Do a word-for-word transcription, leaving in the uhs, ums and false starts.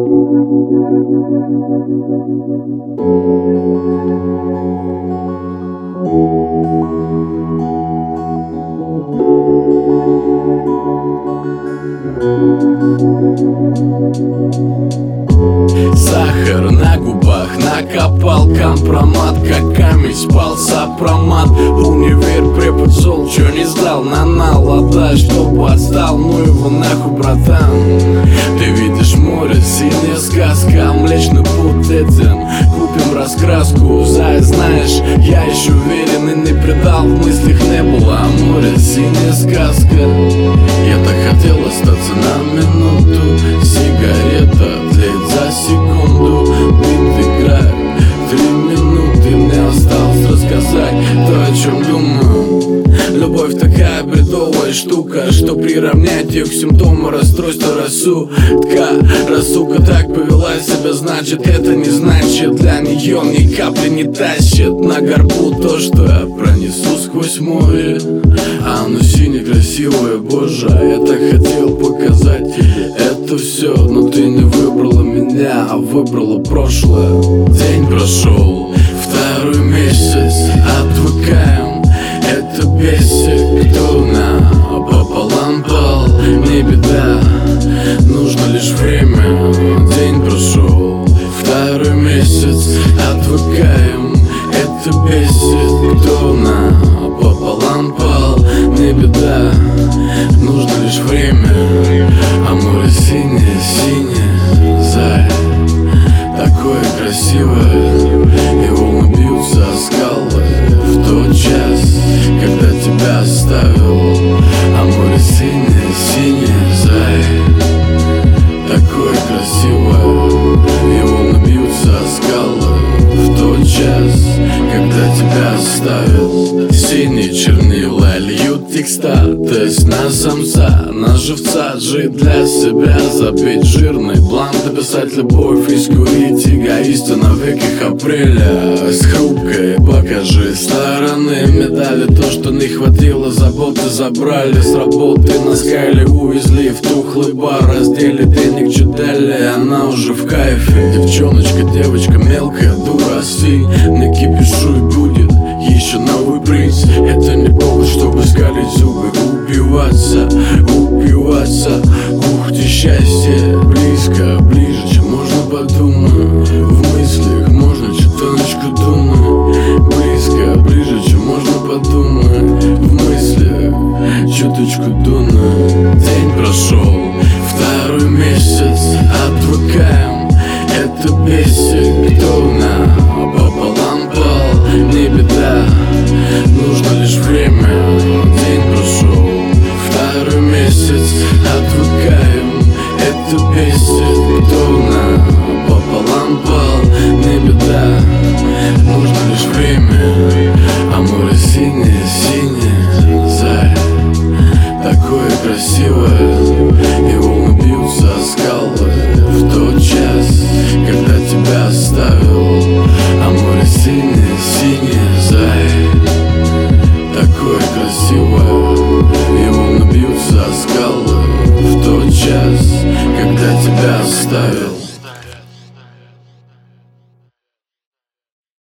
Сахар на губах, накопал компромат, как камень спал сопромат. В универ препод зол, чё не сдал, на налада, чтоб отстал, ну его нахуй, братан. Ты видишь море, синяя сказка, Млечный Путь этим, купим раскраску. Зай, знаешь, я еще уверен и не предал, в мыслях не было, а море, синяя сказка. Я так хотел остаться на минуту, сигарета тлеет за секунду, бит играет, три минуты мне осталось рассказать то, о чем думаю. Любовь такая бредовая штука, что приравнять ее к симптому расстройства рассудка. Рассудка так повела себя, значит, это не значит, для нее ни капли не тащит на горбу то, что я пронесу сквозь море. А оно синее, красивое, боже, я так хотел показать тебе это все, но ты не выбрала меня, а выбрала прошлое. День прошел, второй месяц, отвыкаем, это бесит. Кто на пополам пал, не беда, нужно лишь время. День прошел, второй месяц, отвыкаем, это бесит. Кто на пополам пал, не беда, нужно лишь время. А море синее, синее, зай, такое красивое, и волны бьются о скалы в тот час, когда тебя оставил. А море синее, синее, зай, такое красивое, и волны бьются о скалы в тот час, когда тебя оставил. Синие чернила льют текста, тест на самца, на живца, жить для себя, запить жирный блант, написать любовь и скурить эгоиста на веках апреля. С хрупкой покажи стороны медали, то, что не хватило заботы, забрали с работы на скайле, увезли в тухлый бар, раздели денег, чё дали, она уже в кайфе. Девчоночка, девочка, мелкая дура, си, не кипишуй, будь